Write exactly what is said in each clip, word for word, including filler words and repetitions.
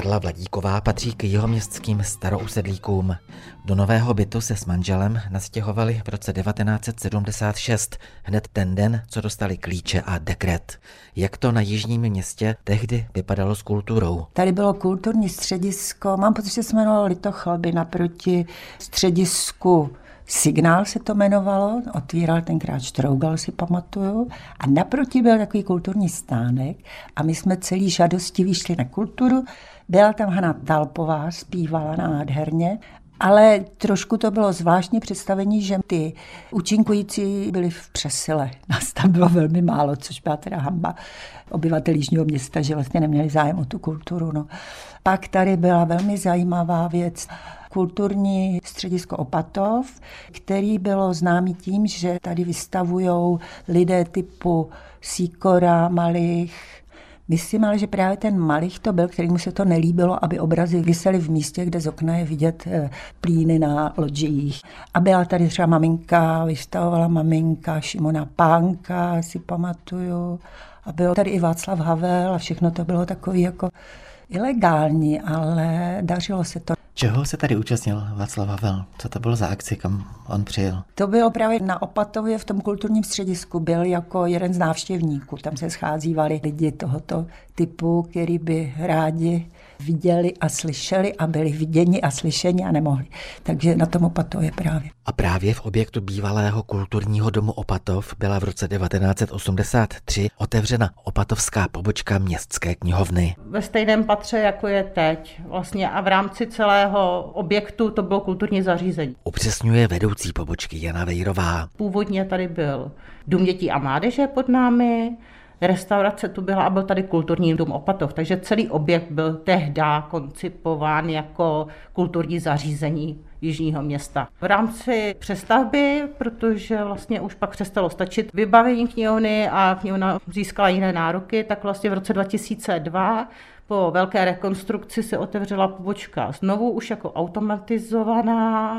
Karla Vladíková patří k jihoměstským starousedlíkům. Do nového bytu se s manželem nastěhovali v roce devatenáct set sedmdesát šest, hned ten den, co dostali klíče a dekret. Jak to na jižním městě tehdy vypadalo s kulturou? Tady bylo kulturní středisko, mám pocit, že se jmenovalo Litochalby, naproti středisku Signál se to jmenovalo, otvíral tenkrát Štrougal, si pamatuju. A naproti byl takový kulturní stánek a my jsme celý žádostivý šli na kulturu. Byla tam Hana Talpová, zpívala nádherně, ale trošku to bylo zvláštní představení, že ty účinkující byli v přesile. Nás tam bylo velmi málo, což byla teda hanba obyvatel jižního města, že vlastně neměli zájem o tu kulturu. No. Pak tady byla velmi zajímavá věc, kulturní středisko Opatov, který bylo známý tím, že tady vystavujou lidé typu Sýkora, Malich. Myslím ale, že právě ten Malich to byl, kterému se to nelíbilo, aby obrazy visely v místě, kde z okna je vidět plíny na loďích. A byla tady třeba maminka, vystavovala maminka Šimona Pánka, si pamatuju. A byl tady i Václav Havel a všechno to bylo takový jako ilegální, ale dařilo se to. Čeho se tady účastnil Václav Havel? Co to bylo za akci, kam on přijel? To bylo právě na Opatově v tom kulturním středisku. Byl jako jeden z návštěvníků. Tam se scházívali lidi tohoto typu, který by rádi viděli a slyšeli a byli viděni a slyšeni a nemohli. Takže na tom Opatově právě. A právě v objektu bývalého kulturního domu Opatov byla v roce devatenáct set osmdesát tři otevřena opatovská pobočka městské knihovny. Ve stejném patře, jako je teď. Vlastně a v rámci celého objektu to bylo kulturní zařízení. Upřesňuje vedoucí pobočky Jana Vejrová. Původně tady byl Dům dětí a mládeže pod námi, restaurace tu byla a byl tady kulturní dům Opatov, takže celý objekt byl tehdy koncipován jako kulturní zařízení jižního města. V rámci přestavby, protože vlastně už pak přestalo stačit vybavení knihovny a knihovna získala jiné nároky, tak vlastně v roce dva tisíce dva po velké rekonstrukci se otevřela pobočka znovu už jako automatizovaná.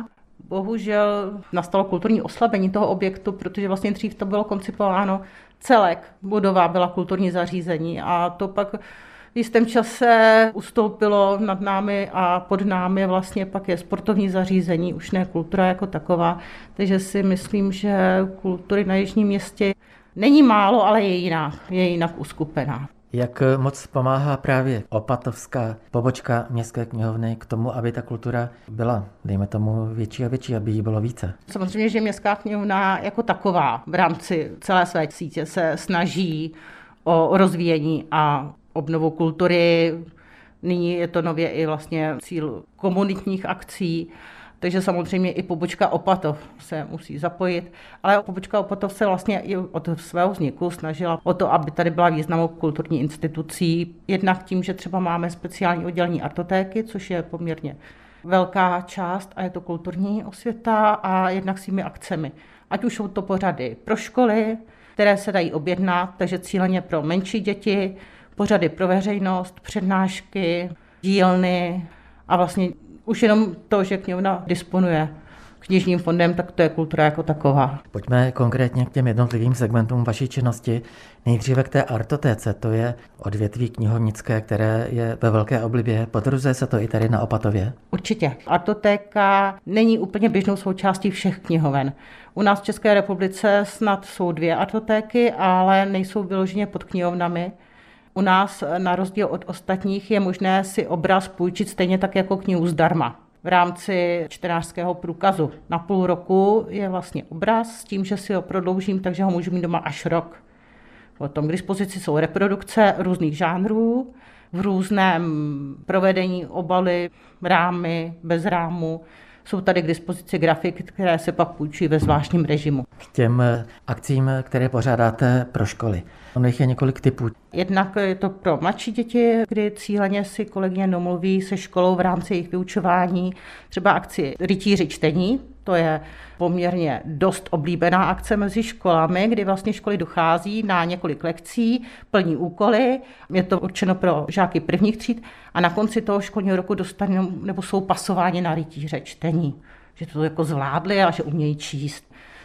Bohužel nastalo kulturní oslabení toho objektu, protože vlastně dřív to bylo koncipováno celek. Budova byla kulturní zařízení a to pak v jistém čase ustoupilo nad námi a pod námi vlastně pak je sportovní zařízení, už ne kultura jako taková. Takže si myslím, že kultury na jižním městě není málo, ale je jinak, je jinak uskupená. Jak moc pomáhá právě opatovská pobočka městské knihovny k tomu, aby ta kultura byla, dejme tomu, větší a větší, aby jí bylo více? Samozřejmě, že městská knihovna jako taková v rámci celé své sítě se snaží o rozvíjení a obnovu kultury. Nyní je to nově i vlastně cíl komunitních akcí, takže samozřejmě i pobočka Opatov se musí zapojit, ale pobočka Opatov se vlastně i od svého vzniku snažila o to, aby tady byla významnou kulturní institucí, jednak tím, že třeba máme speciální oddělení artotéky, což je poměrně velká část a je to kulturní osvěta, a jednak svými akcemi. Ať už jsou to pořady pro školy, které se dají objednat, takže cíleně pro menší děti, pořady pro veřejnost, přednášky, dílny a vlastně už jenom to, že knihovna disponuje knižním fondem, tak to je kultura jako taková. Pojďme konkrétně k těm jednotlivým segmentům vaší činnosti. Nejdříve k té artotéce, to je odvětví knihovnické, které je ve velké oblibě. Potvrzuje se to i tady na Opatově? Určitě. Artotéka není úplně běžnou součástí všech knihoven. U nás v České republice snad jsou dvě artotéky, ale nejsou vyloženě pod knihovnami. U nás na rozdíl od ostatních je možné si obraz půjčit stejně tak jako knihu zdarma. V rámci čtenářského průkazu na půl roku je vlastně obraz s tím, že si ho prodloužím, takže ho můžu mít doma až rok. Potom k dispozici jsou reprodukce různých žánrů, v různém provedení obaly, rámy, bez rámu. Jsou tady k dispozici grafiky, které se pak půjčují ve zvláštním režimu. K těm akcím, které pořádáte pro školy. Ono jich je několik typů. Jednak je to pro mladší děti, kdy cíleně si kolegyně domluví se školou v rámci jejich vyučování třeba akci Rytíři čtení. To je poměrně dost oblíbená akce mezi školami, kdy vlastně školy dochází na několik lekcí, plní úkoly. Je to určeno pro žáky prvních tříd a na konci toho školního roku dostanou nebo jsou pasováni na rytíře čtení. Že to jako zvládli a že umějí číst.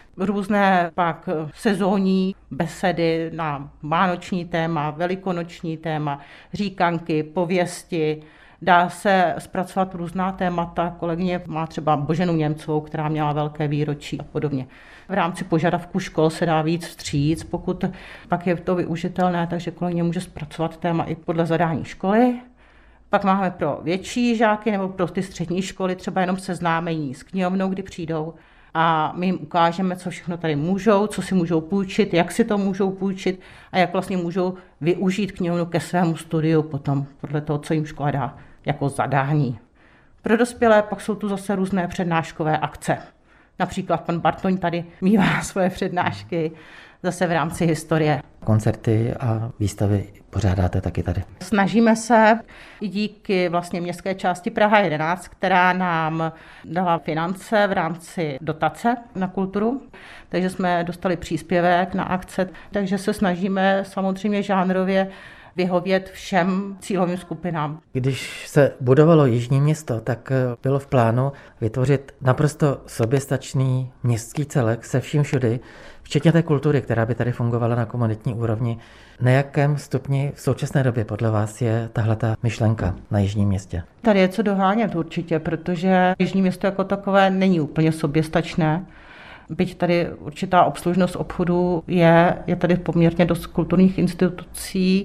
Různé pak sezónní besedy na vánoční téma, velikonoční téma, říkanky, pověsti, Dá se zpracovat různá témata. Kolegyně má třeba Boženu Němcovou, která měla velké výročí a podobně. V rámci požadavků škol se dá víc vstříc, pokud pak je to využitelné, takže kolegyně může zpracovat téma i podle zadání školy. Pak máme pro větší žáky nebo pro ty střední školy třeba jenom seznámení s knihovnou, kdy přijdou a my jim ukážeme, co všechno tady můžou, co si můžou půjčit, jak si to můžou půjčit a jak vlastně můžou využít knihovnu ke svému studiu potom podle toho, co jim škola dá jako zadání. Pro dospělé pak jsou tu zase různé přednáškové akce. Například pan Bartoň tady mívá svoje přednášky zase v rámci historie. Koncerty a výstavy pořádáte taky tady. Snažíme se i díky vlastně městské části Praha jedenáct, která nám dala finance v rámci dotace na kulturu, takže jsme dostali příspěvek na akce, takže se snažíme samozřejmě žánrově vyhovět všem cílovým skupinám. Když se budovalo Jižní Město, tak bylo v plánu vytvořit naprosto soběstačný městský celek se vším všudy, včetně té kultury, která by tady fungovala na komunitní úrovni. Na jakém stupni v současné době podle vás je tahleta myšlenka na Jižním Městě? Tady je co dohánět určitě, protože Jižní Město jako takové není úplně soběstačné. Byť tady určitá obslužnost obchodu je, je tady poměrně dost kulturních institucí,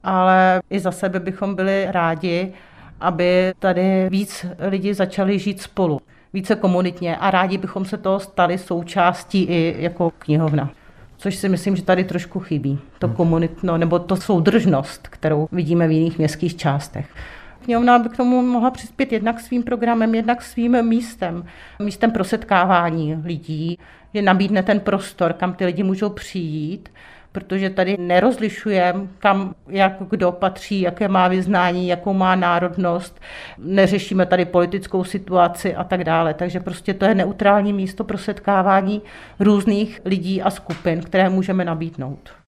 ale i za sebe bychom byli rádi, aby tady víc lidí začali žít spolu, více komunitně a rádi bychom se toho stali součástí i jako knihovna. Což si myslím, že tady trošku chybí. To komunitno, nebo to soudržnost, kterou vidíme v jiných městských částech. Knihovna by k tomu mohla přispět jednak svým programem, jednak svým místem. Místem pro setkávání lidí, že nabídne ten prostor, kam ty lidi můžou přijít, protože tady nerozlišujeme, kam jak kdo patří, jaké má vyznání, jakou má národnost, neřešíme tady politickou situaci a tak dále. Takže prostě to je neutrální místo pro setkávání různých lidí a skupin, které můžeme nabídnout.